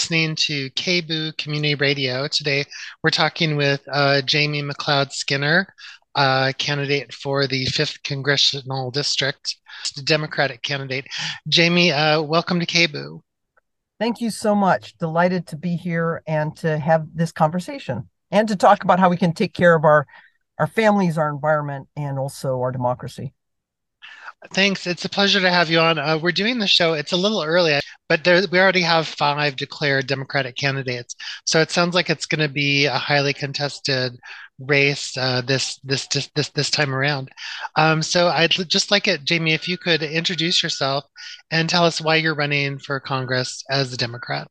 listening to KBOO Community Radio. Today, we're talking with Jamie McLeod Skinner, candidate for the 5th Congressional District, Democratic candidate. Jamie, welcome to KBOO. Thank you so much. Delighted to be here and to have this conversation and to talk about how we can take care of our families, our environment, and also our democracy. Thanks. It's a pleasure to have you on. We're doing the show. It's a little early, but we already have 5 declared Democratic candidates. So it sounds like it's going to be a highly contested race this time around. So just like it, Jamie, if you could introduce yourself and tell us why you're running for Congress as a Democrat.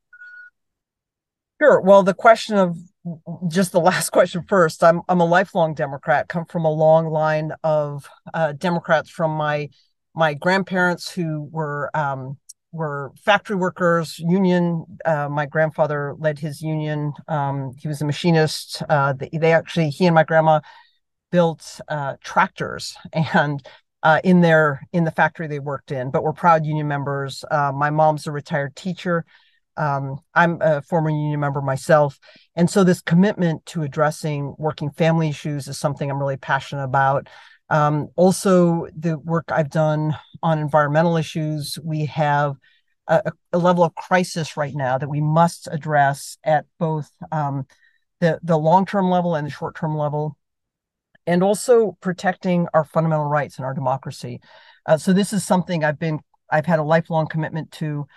Sure. Well, the question of just the last question first. I'm a lifelong Democrat. Come from a long line of Democrats from my grandparents who were factory workers, union. My grandfather led his union. He was a machinist. He and my grandma built tractors and in the factory they worked in, but were proud union members. My mom's a retired teacher. I'm a former union member myself. And so this commitment to addressing working family issues is something I'm really passionate about. Also, the work I've done on environmental issues, we have a level of crisis right now that we must address at both the long-term level and the short-term level, and also protecting our fundamental rights and our democracy. So this is something I've had a lifelong commitment to.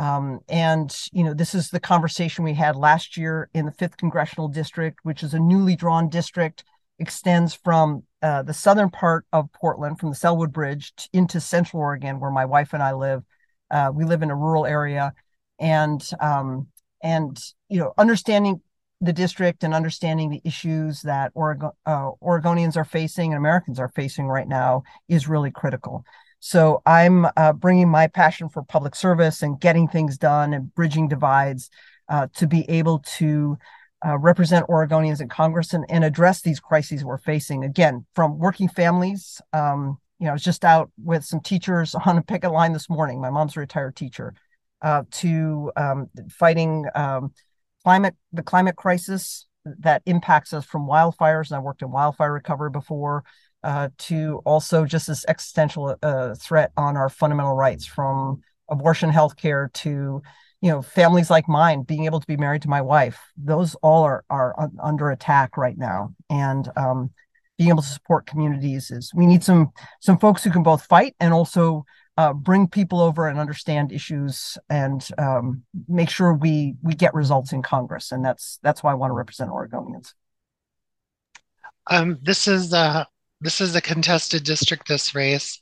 This is the conversation we had last year in the 5th Congressional District, which is a newly drawn district, extends from the southern part of Portland, from the Selwood Bridge into Central Oregon, where my wife and I live. We live in a rural area, and understanding the district and understanding the issues that Oregonians are facing and Americans are facing right now is really critical. So I'm bringing my passion for public service and getting things done and bridging divides to be able to represent Oregonians in Congress and address these crises we're facing. Again, from working families. I was just out with some teachers on a picket line this morning. My mom's a retired teacher. To fighting the climate crisis that impacts us from wildfires. And I worked in wildfire recovery before. To also just this existential threat on our fundamental rights, from abortion, healthcare to, families like mine being able to be married to my wife. Those all are under attack right now, and being able to support communities we need some folks who can both fight and also bring people over and understand issues and make sure we get results in Congress, and that's why I want to represent Oregonians. Um, this is uh, this is a contested district, this race.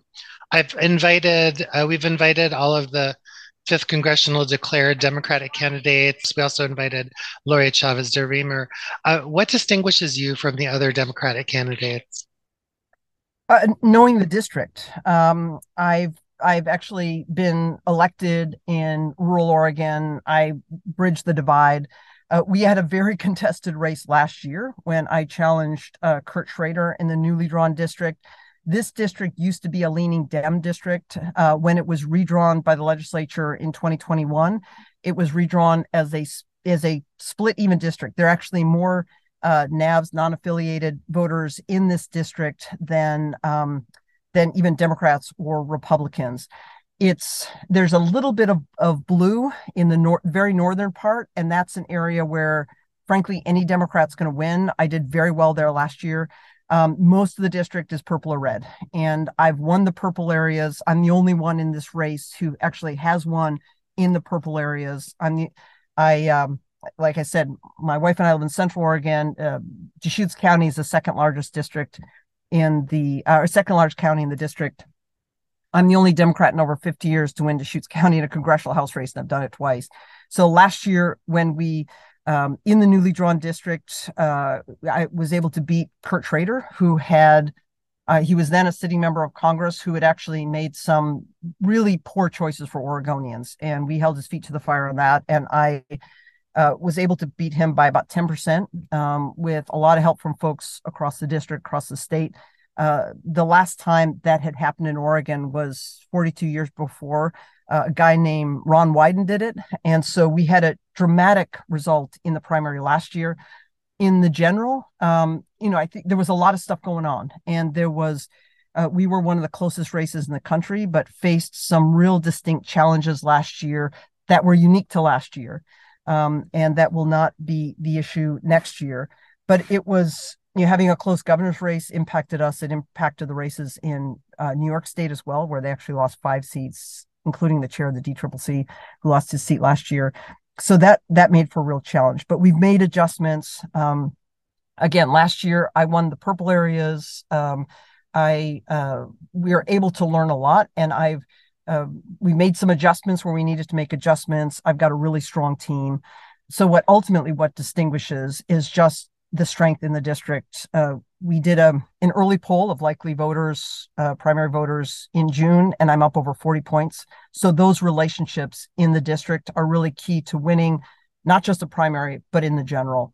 We've invited all of the 5th Congressional declared Democratic candidates. We also invited Lori Chavez de Remer. What distinguishes you from the other Democratic candidates? Knowing the district, I've actually been elected in rural Oregon. I bridged the divide. We had a very contested race last year when I challenged Kurt Schrader in the newly drawn district. This district used to be a leaning Dem district. When it was redrawn by the legislature in 2021, it was redrawn as a split even district. There are actually more NAVs, non-affiliated voters in this district than even Democrats or Republicans. There's a little bit of blue in the very northern part, and that's an area where, frankly, any Democrat's going to win. I did very well there last year. Most of the district is purple or red, and I've won the purple areas. I'm the only one in this race who actually has won in the purple areas. Like I said, my wife and I live in Central Oregon. Deschutes County is the second largest district second largest county in the district. I'm the only Democrat in over 50 years to win Deschutes County in a congressional House race, and I've done it twice. So last year, when we in the newly drawn district, I was able to beat Kurt Schrader, he was then a sitting member of Congress who had actually made some really poor choices for Oregonians, and we held his feet to the fire on that. And I was able to beat him by about 10%, with a lot of help from folks across the district, across the state. The last time that had happened in Oregon was 42 years before. A guy named Ron Wyden did it. And so we had it dramatic result in the primary last year. In the general, I think there was a lot of stuff going on, and we were one of the closest races in the country, but faced some real distinct challenges last year that were unique to last year, and that will not be the issue next year. But it was, having a close governor's race impacted us. It impacted the races in New York State as well, where they actually lost 5 seats, including the chair of the DCCC, who lost his seat last year. So that made for a real challenge. But we've made adjustments. Again, last year I won the purple areas. We were able to learn a lot, and we made some adjustments where we needed to make adjustments. I've got a really strong team. So what distinguishes is just the strength in the district. We did an early poll of likely voters, primary voters in June, and I'm up over 40 points. So those relationships in the district are really key to winning, not just a primary, but in the general.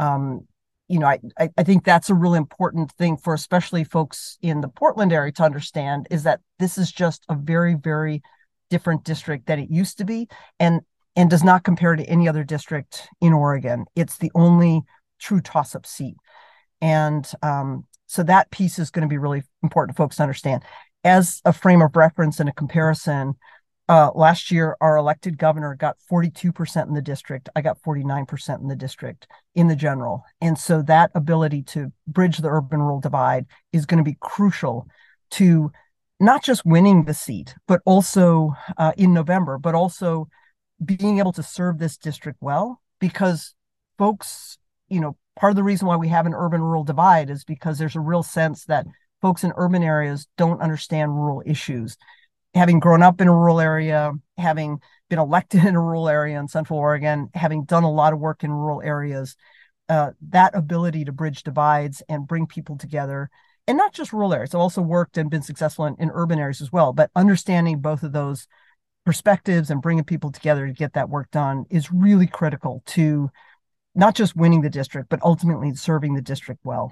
I think that's a really important thing for especially folks in the Portland area to understand, is that this is just a very, very different district than it used to be, and does not compare to any other district in Oregon. It's the only true toss-up seat. And so that piece is going to be really important for folks to understand. As a frame of reference and a comparison, last year, our elected governor got 42% in the district. I got 49% in the district in the general. And so that ability to bridge the urban-rural divide is going to be crucial to not just winning the seat, but also in November, but also being able to serve this district well. Because folks, part of the reason why we have an urban-rural divide is because there's a real sense that folks in urban areas don't understand rural issues. Having grown up in a rural area, having been elected in a rural area in Central Oregon, having done a lot of work in rural areas, that ability to bridge divides and bring people together, and not just rural areas. I've also worked and been successful in urban areas as well, but understanding both of those perspectives and bringing people together to get that work done is really critical to not just winning the district, but ultimately serving the district well.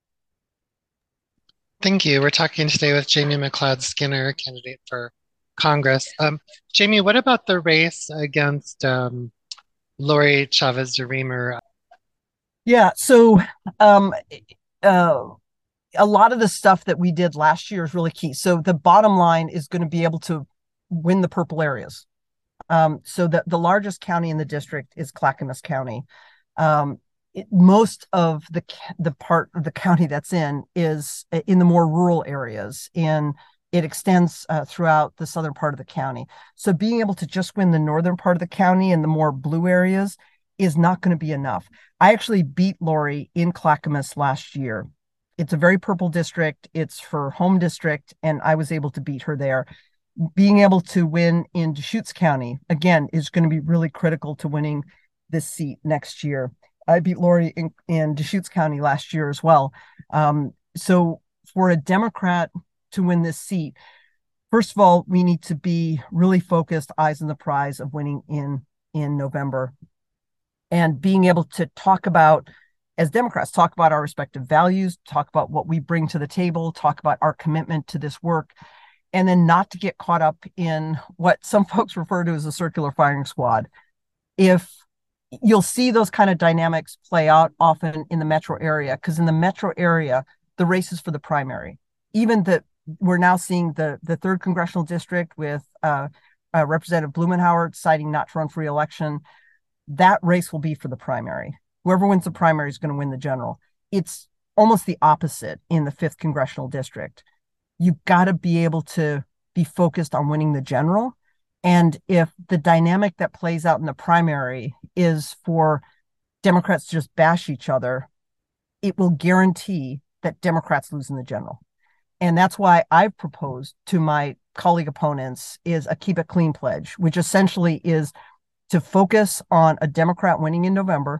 Thank you. We're talking today with Jamie McLeod Skinner, candidate for Congress. Jamie, what about the race against Lori Chavez de Reamer? Yeah, so a lot of the stuff that we did last year is really key. So the bottom line is going to be able to win the purple areas. So the largest county in the district is Clackamas County. Most of the part of the county that's in is in the more rural areas, and it extends throughout the southern part of the county. So being able to just win the northern part of the county and the more blue areas is not going to be enough. I actually beat Lori in Clackamas last year. It's a very purple district. It's her home district, and I was able to beat her there. Being able to win in Deschutes County, again, is going to be really critical to winning this seat next year. I beat Lori in Deschutes County last year as well. So for a Democrat to win this seat, first of all, we need to be really focused, eyes on the prize of winning in November. And being able to talk about, as Democrats, talk about our respective values, talk about what we bring to the table, talk about our commitment to this work, and then not to get caught up in what some folks refer to as a circular firing squad. If you'll see those kind of dynamics play out often in the metro area, because in the metro area, the race is for the primary. Even that we're now seeing the 3rd congressional district with Representative Blumenauer deciding not to run for re-election. That race will be for the primary. Whoever wins the primary is going to win the general. It's almost the opposite in the 5th congressional district. You've got to be able to be focused on winning the general. And if the dynamic that plays out in the primary is for Democrats to just bash each other, it will guarantee that Democrats lose in the general. And that's why I've proposed to my colleague opponents is a keep it clean pledge, which essentially is to focus on a Democrat winning in November,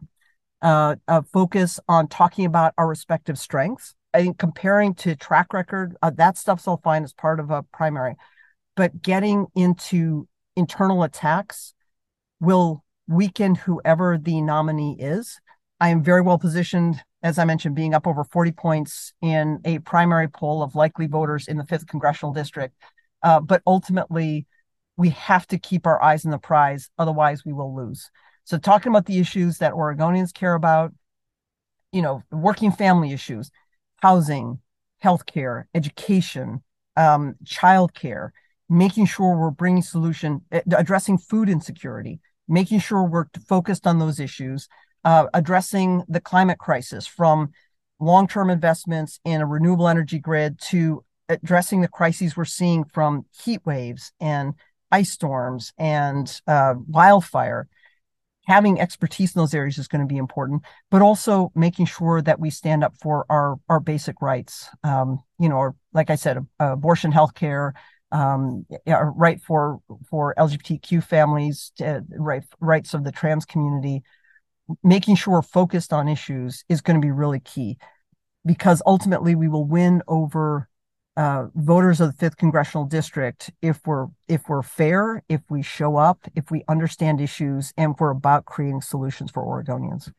focus on talking about our respective strengths. I think comparing to track record, that stuff's all fine as part of a primary. But getting into internal attacks will weaken whoever the nominee is. I am very well positioned, as I mentioned, being up over 40 points in a primary poll of likely voters in the 5th congressional district. But ultimately, we have to keep our eyes on the prize. Otherwise, we will lose. So talking about the issues that Oregonians care about, working family issues, housing, healthcare, education, childcare, making sure we're bringing solution, addressing food insecurity, making sure we're focused on those issues, addressing the climate crisis from long-term investments in a renewable energy grid to addressing the crises we're seeing from heat waves and ice storms and wildfire. Having expertise in those areas is going to be important, but also making sure that we stand up for our basic rights. Or like I said, abortion, healthcare, right for LGBTQ families, rights of the trans community. Making sure we're focused on issues is going to be really key, because ultimately we will win over voters of the fifth congressional district if we're fair, if we show up, if we understand issues, and if we're about creating solutions for Oregonians.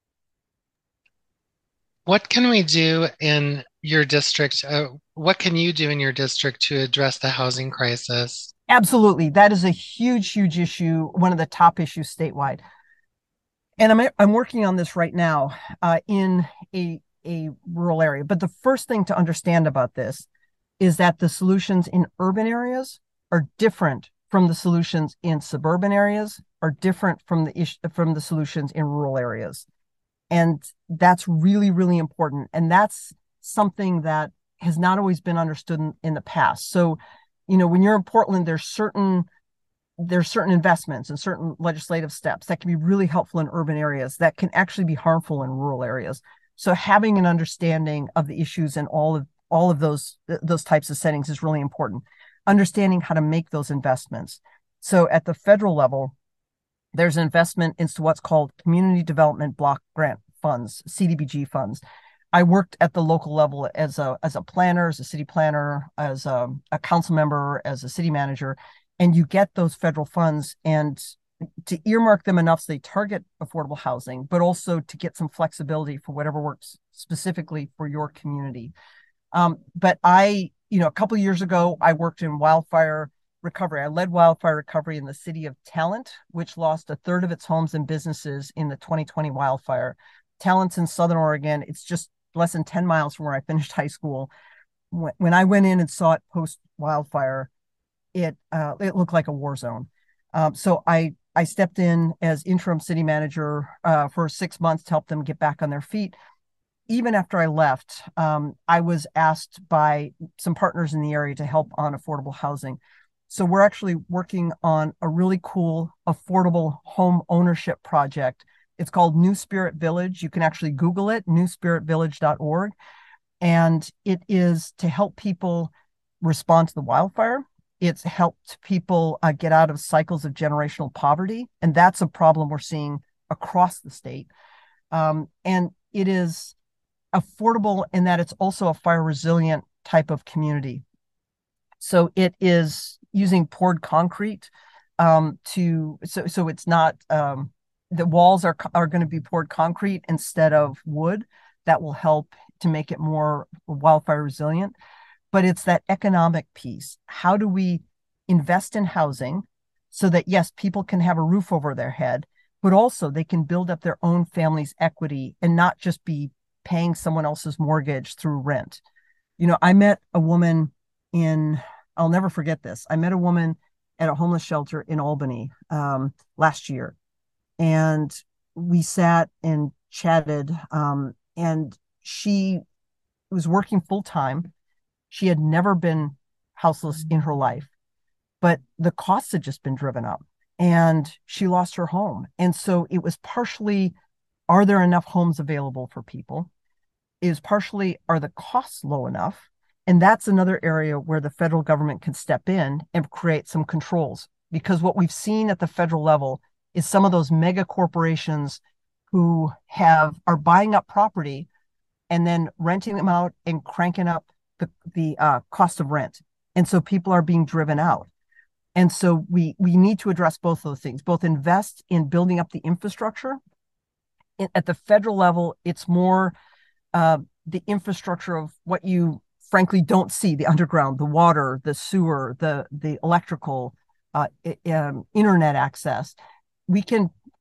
What can we do in your district? What can you do in your district to address the housing crisis? Absolutely, that is a huge, huge issue, one of the top issues statewide. And I'm working on this right now in a rural area. But the first thing to understand about this is that the solutions in urban areas are different from the solutions in suburban areas, are different from the solutions in rural areas. And that's really, really important. And that's something that has not always been understood in the past. So, when you're in Portland, there's certain investments and certain legislative steps that can be really helpful in urban areas that can actually be harmful in rural areas. So having an understanding of the issues in all of those types of settings is really important. Understanding how to make those investments. So at the federal level, there's an investment into what's called Community Development Block Grant Funds, CDBG funds. I worked at the local level as a planner, as a city planner, as a council member, as a city manager, and you get those federal funds and to earmark them enough so they target affordable housing, but also to get some flexibility for whatever works specifically for your community. But a couple of years ago, I worked in wildfire recovery. I led wildfire recovery in the city of Talent, which lost a third of its homes and businesses in the 2020 wildfire. Talent's in Southern Oregon. It's just less than 10 miles from where I finished high school. When I went in and saw it post wildfire, it looked like a war zone. So I stepped in as interim city manager for 6 months to help them get back on their feet. Even after I left, I was asked by some partners in the area to help on affordable housing. So we're actually working on a really cool affordable home ownership project. It's called New Spirit Village. You can actually Google it, newspiritvillage.org. And it is to help people respond to the wildfire. It's helped people get out of cycles of generational poverty. And that's a problem we're seeing across the state. And it is affordable in that it's also a fire resilient type of community. So it is using poured concrete so it's not the walls are going to be poured concrete instead of wood. That will help to make it more wildfire resilient. But it's that economic piece. How do we invest in housing so that, yes, people can have a roof over their head, but also they can build up their own family's equity and not just be paying someone else's mortgage through rent. I met a woman I'll never forget this. I met a woman at a homeless shelter in Albany last year, and we sat and chatted, and she was working full time. She had never been houseless in her life, but the costs had just been driven up and she lost her home. And so it was partially, are there enough homes available for people? It was partially, are the costs low enough? And that's another area where the federal government can step in and create some controls. Because what we've seen at the federal level is some of those mega corporations who are buying up property and then renting them out and cranking up the cost of rent. And so people are being driven out. And so we need to address both those things, both invest in building up the infrastructure. At the federal level, it's more the infrastructure of what you frankly don't see, the underground, the water, the sewer, the electrical, internet access. We can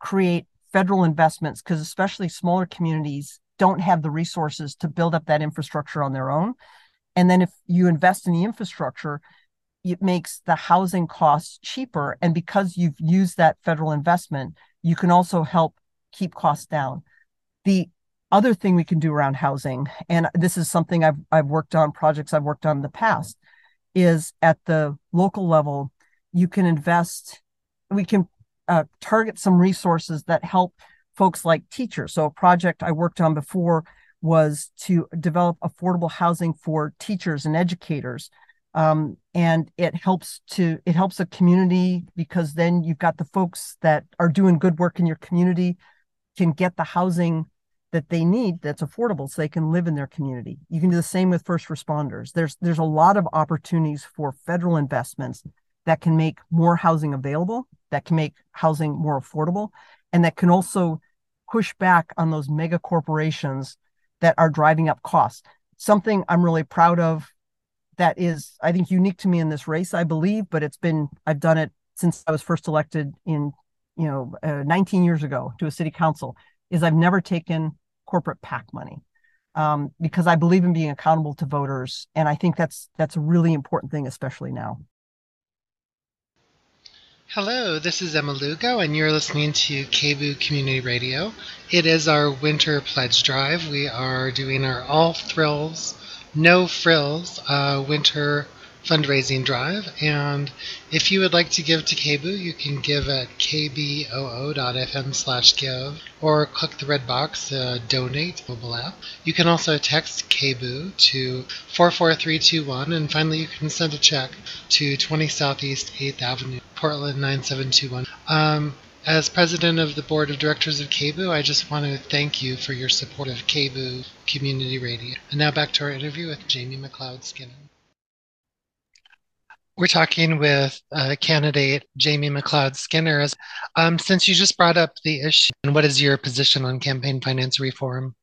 create federal investments, because especially smaller communities don't have the resources to build up that infrastructure on their own. And then if you invest in the infrastructure, it makes the housing costs cheaper. And because you've used that federal investment, you can also help keep costs down. The other thing we can do around housing, and this is something I've worked on, projects I've worked on in the past, is at the local level, you can invest, we can target some resources that help folks like teachers. So a project I worked on before was to develop affordable housing for teachers and educators. And it helps a community, because then you've got the folks that are doing good work in your community can get the housing that they need that's affordable so they can live in their community. You can do the same with first responders. There's a lot of opportunities for federal investments that can make more housing available, that can make housing more affordable, and that can also push back on those mega corporations that are driving up costs. Something I'm really proud of that is, I think, unique to me in this race, I believe, but I've done it since I was first elected 19 years ago to a city council, is I've never taken corporate PAC money, because I believe in being accountable to voters. And I think that's a really important thing, especially now. Hello, this is Emma Lugo, and you're listening to KBOO Community Radio. It is our winter pledge drive. We are doing our All Thrills, No Frills winter fundraising drive. And if you would like to give to KBOO, you can give at kboo.fm/give or click the red box, donate mobile app. You can also text KBOO to 44321, and finally you can send a check to 20 Southeast 8th Avenue, Portland 9721. As president of the board of directors of KBOO, I just want to thank you for your support of KBOO Community Radio. And now back to our interview with Jamie McLeod Skinner. We're talking with candidate Jamie McLeod Skinner. Since you just brought up the issue, and what is your position on campaign finance reform?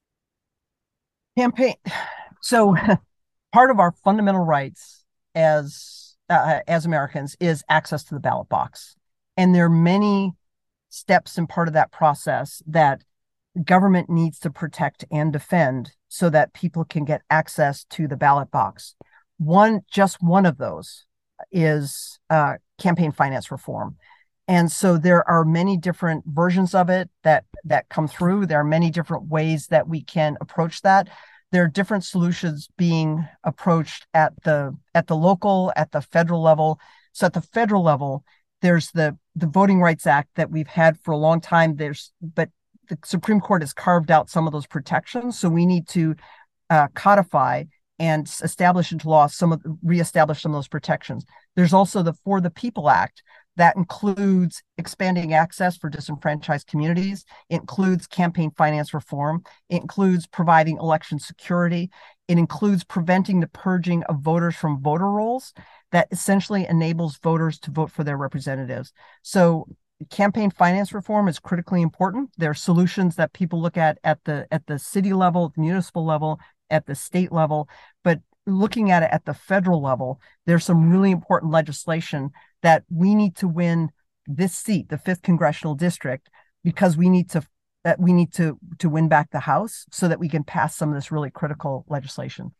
So part of our fundamental rights as Americans is access to the ballot box. And there are many steps and part of that process that government needs to protect and defend so that people can get access to the ballot box. Just one of those is campaign finance reform. And so there are many different versions of it that come through. There are many different ways that we can approach that. There are different solutions being approached at the local, at the federal level. So at the federal level, there's the Voting Rights Act that we've had for a long time. But the Supreme Court has carved out some of those protections. So we need to codify and establish into law reestablish some of those protections. There's also the For the People Act that includes expanding access for disenfranchised communities. It includes campaign finance reform. It includes providing election security. It includes preventing the purging of voters from voter rolls that essentially enables voters to vote for their representatives. So campaign finance reform is critically important. There are solutions that people look at the city level, the municipal level, at the state level, but looking at it at the federal level, there's some really important legislation that we need to win this seat, the 5th congressional district, because we need to win back the House so that we can pass some of this really critical legislation.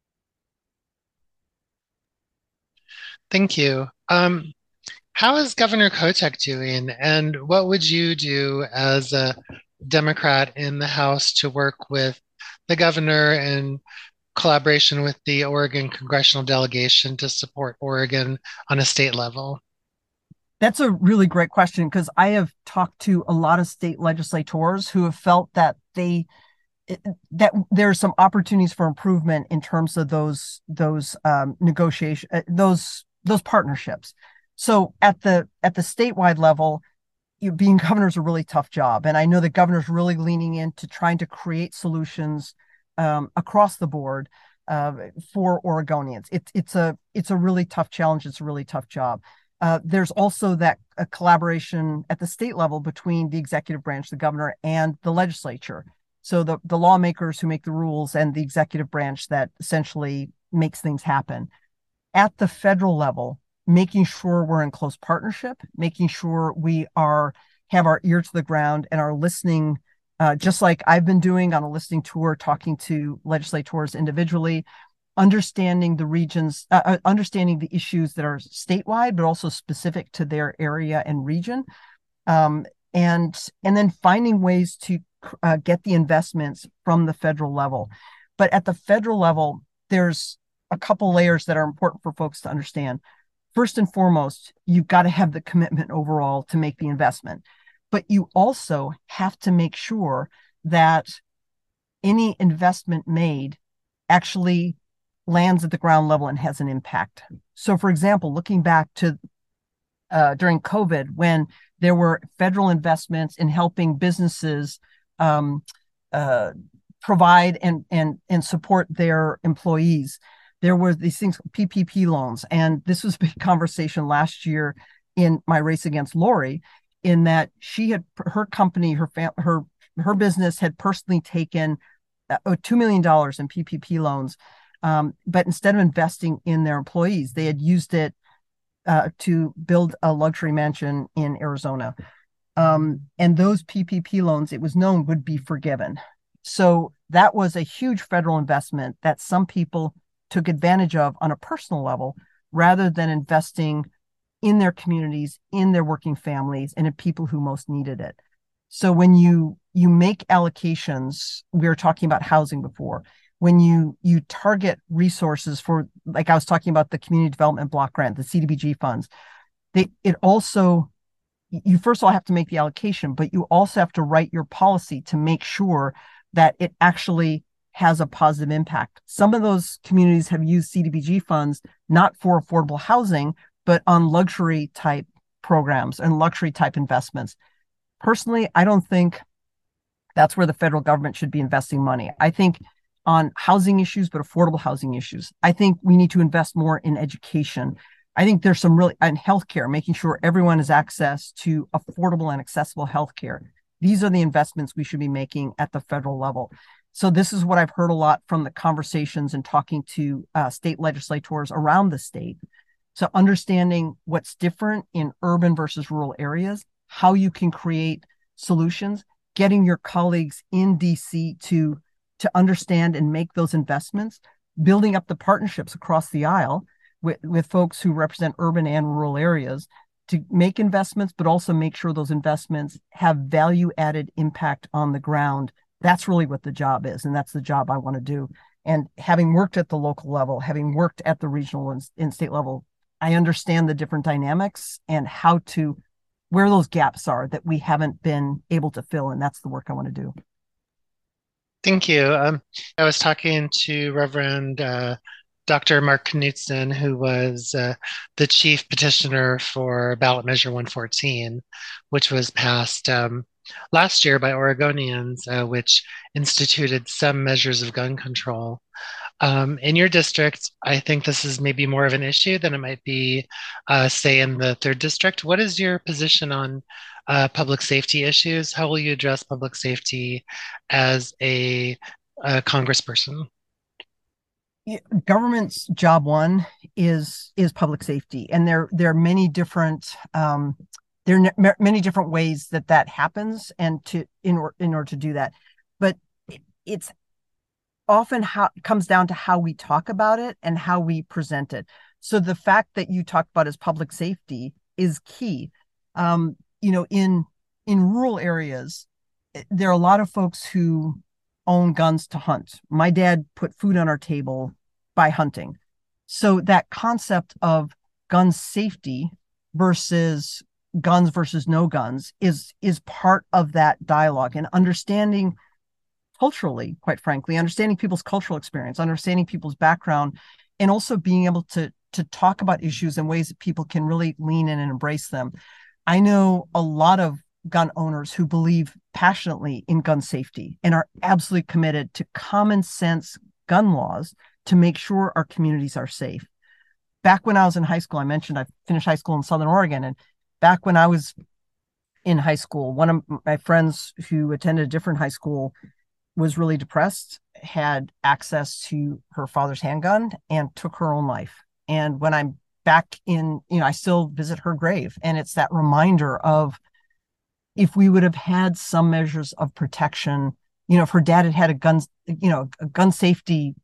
Thank you. How is Governor Kotek doing, and what would you do as a Democrat in the House to work with the governor in collaboration with the Oregon congressional delegation to support Oregon on a state level? That's a really great question, because I have talked to a lot of state legislators who have felt that that there are some opportunities for improvement in terms of those negotiation those partnerships. So at the statewide level, being governor is a really tough job, and I know the governor's really leaning into trying to create solutions across the board for Oregonians. It's a really tough challenge. It's a really tough job. There's also that collaboration at the state level between the executive branch, the governor, and the legislature. So the lawmakers who make the rules and the executive branch that essentially makes things happen. At the federal level, making sure we're in close partnership, making sure we are have our ear to the ground and are listening, just like I've been doing on a listening tour, talking to legislators individually, understanding the regions, understanding the issues that are statewide, but also specific to their area and region, um, and then finding ways to get the investments from the federal level. But at the federal level, there's a couple layers that are important for folks to understand. First and foremost, you've got to have the commitment overall to make the investment, but you also have to make sure that any investment made actually lands at the ground level and has an impact. So, for example, looking back to during COVID, when there were federal investments in helping businesses um, uh, provide and support their employees, there were these things, PPP loans, and this was a big conversation last year in my race against Lori, in that she had her company, her business had personally taken $2 million in PPP loans, but instead of investing in their employees, they had used it to build a luxury mansion in Arizona. And those PPP loans, it was known, would be forgiven. So that was a huge federal investment that some people took advantage of on a personal level rather than investing in their communities, in their working families, and in people who most needed it. So when you make allocations, we were talking about housing before, when you target resources for, like I was talking about the community development block grant, the CDBG funds, it also, you first of all have to make the allocation, but you also have to write your policy to make sure that it actually has a positive impact. Some of those communities have used CDBG funds not for affordable housing, but on luxury type programs and luxury type investments. Personally, I don't think that's where the federal government should be investing money. I think on housing issues, but affordable housing issues. I think we need to invest more in education. I think there's some really, in healthcare, making sure everyone has access to affordable and accessible healthcare. These are the investments we should be making at the federal level. So this is what I've heard a lot from the conversations and talking to state legislators around the state. So understanding what's different in urban versus rural areas, how you can create solutions, getting your colleagues in DC to understand and make those investments, building up the partnerships across the aisle with folks who represent urban and rural areas to make investments, but also make sure those investments have value added impact on the ground. That's really what the job is. And that's the job I want to do. And having worked at the local level, having worked at the regional and state level, I understand the different dynamics and how to, where those gaps are that we haven't been able to fill. And that's the work I want to do. Thank you. I was talking to Reverend Dr. Mark Knutson, who was the chief petitioner for ballot measure 114, which was passed last year by Oregonians, which instituted some measures of gun control. In your district, I think this is maybe more of an issue than it might be, say, in the third district. What is your position on public safety issues? How will you address public safety as a congressperson? Government's job one is public safety, and there are many different many different ways that happens, and in order to do that, but it's often how it comes down to how we talk about it and how we present it. So the fact that you talk about as public safety is key. In rural areas, there are a lot of folks who own guns to hunt. My dad put food on our table by hunting. So that concept of gun safety versus guns versus no guns is part of that dialogue, and understanding culturally, quite frankly, understanding people's cultural experience, understanding people's background, and also being able to talk about issues in ways that people can really lean in and embrace them. I know a lot of gun owners who believe passionately in gun safety and are absolutely committed to common sense gun laws to make sure our communities are safe. Back when I was in high school, I mentioned I finished high school in Southern Oregon. And back when I was in high school, one of my friends who attended a different high school was really depressed, had access to her father's handgun, and took her own life. And when I'm back in, I still visit her grave. And it's that reminder of if we would have had some measures of protection, if her dad had had a gun safety,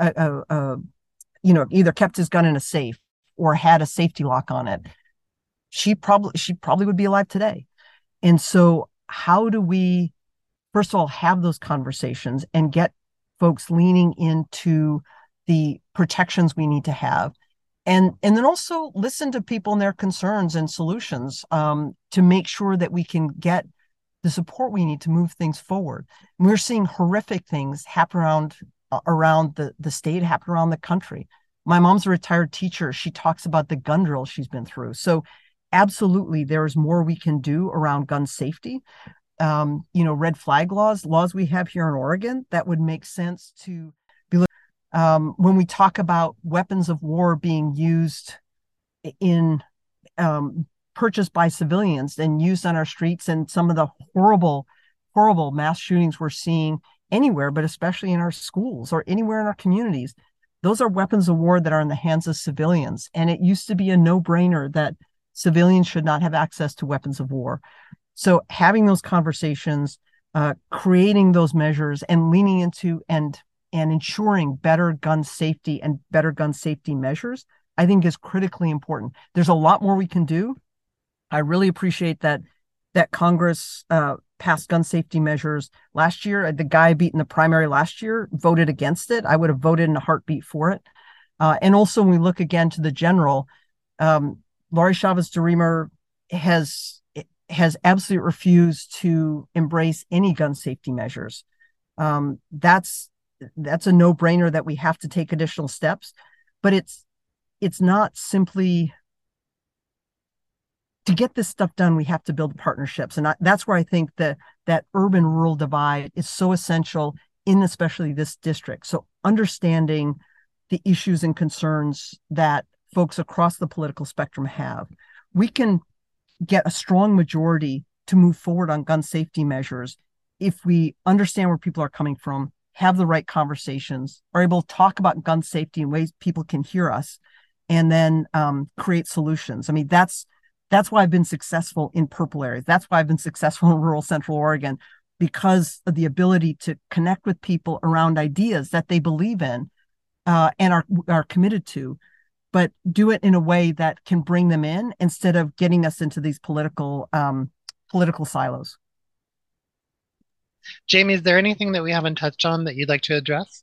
either kept his gun in a safe or had a safety lock on it, she probably would be alive today. And so, how do we, first of all, have those conversations and get folks leaning into the protections we need to have, and then also listen to people and their concerns and solutions, to make sure that we can get the support we need to move things forward. And we're seeing horrific things happen around the state, happen around the country. My mom's a retired teacher. She talks about the gun drill she's been through. So absolutely, there is more we can do around gun safety. Red flag laws we have here in Oregon that would make sense to be. When we talk about weapons of war being used in, purchased by civilians and used on our streets, and some of the horrible, horrible mass shootings we're seeing anywhere, but especially in our schools or anywhere in our communities, those are weapons of war that are in the hands of civilians. And it used to be a no-brainer that civilians should not have access to weapons of war. So having those conversations, creating those measures, and leaning into and ensuring better gun safety and better gun safety measures, I think is critically important. There's a lot more we can do. I really appreciate that Congress passed gun safety measures last year. The guy beat in the primary last year voted against it. I would have voted in a heartbeat for it. And also, when we look again to the general, Laurie Chavez DeRemer has absolutely refused to embrace any gun safety measures. That's a no-brainer that we have to take additional steps, but it's not simply, to get this stuff done, we have to build partnerships. And that's where I think that urban-rural divide is so essential in especially this district. So understanding the issues and concerns that folks across the political spectrum have, we can get a strong majority to move forward on gun safety measures if we understand where people are coming from, have the right conversations, are able to talk about gun safety in ways people can hear us, and then create solutions. I mean, that's why I've been successful in purple areas. That's why I've been successful in rural Central Oregon, because of the ability to connect with people around ideas that they believe in, and are committed to, but do it in a way that can bring them in instead of getting us into these political silos. Jamie, is there anything that we haven't touched on that you'd like to address?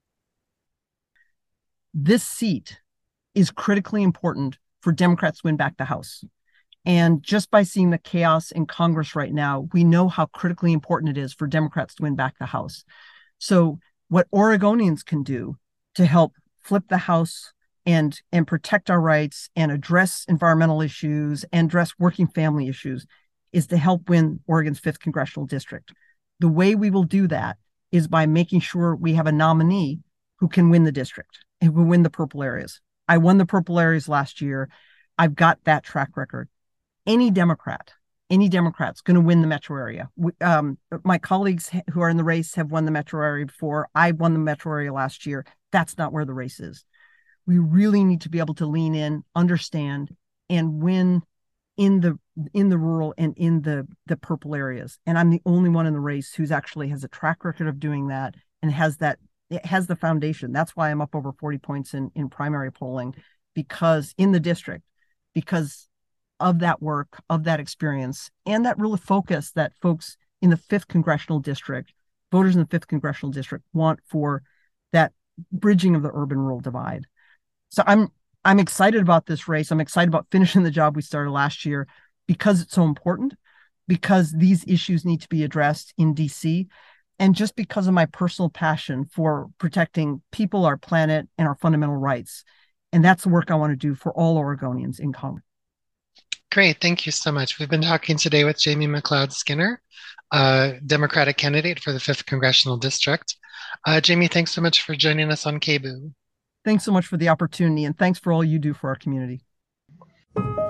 This seat is critically important for Democrats to win back the House. And just by seeing the chaos in Congress right now, we know how critically important it is for Democrats to win back the House. So what Oregonians can do to help flip the House and protect our rights and address environmental issues and address working family issues is to help win Oregon's 5th congressional district. The way we will do that is by making sure we have a nominee who can win the district and who will win the purple areas. I won the purple areas last year. I've got that track record. Any Democrat's going to win the metro area. My colleagues who are in the race have won the metro area before. I won the metro area last year. That's not where the race is. We really need to be able to lean in, understand, and win in the rural and in the purple areas. And I'm the only one in the race who's actually has a track record of doing that and it has the foundation. That's why I'm up over 40 points in primary polling, because in the district, because of that work, of that experience, and that real focus that folks in the 5th congressional district, voters in the 5th congressional district, want for that bridging of the urban-rural divide. So I'm excited about this race. I'm excited about finishing the job we started last year, because it's so important, because these issues need to be addressed in DC, and just because of my personal passion for protecting people, our planet, and our fundamental rights. And that's the work I want to do for all Oregonians in Congress. Great. Thank you so much. We've been talking today with Jamie McLeod Skinner, Democratic candidate for the 5th Congressional District. Jamie, thanks so much for joining us on KBOO. Thanks so much for the opportunity, and thanks for all you do for our community.